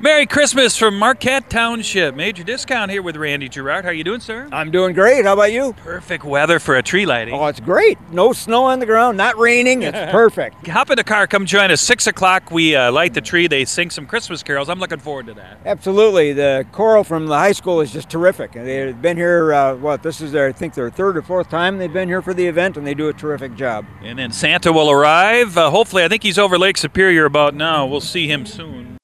Merry Christmas from Marquette Township. Major discount here with Randy Gerard. How you doing, sir? I'm doing great. How about you? Perfect weather for a tree lighting. Oh, it's great. No snow on the ground, not raining. It's perfect. Hop in the car, come join us. 6 o'clock, we light the tree. They sing some Christmas carols. I'm looking forward to that. Absolutely. The choral from the high school is just terrific. They've been here, this is I think their third or fourth time they've been here for the event, and they do a terrific job. And then Santa will arrive. Hopefully, I think he's over Lake Superior about now. We'll see him soon.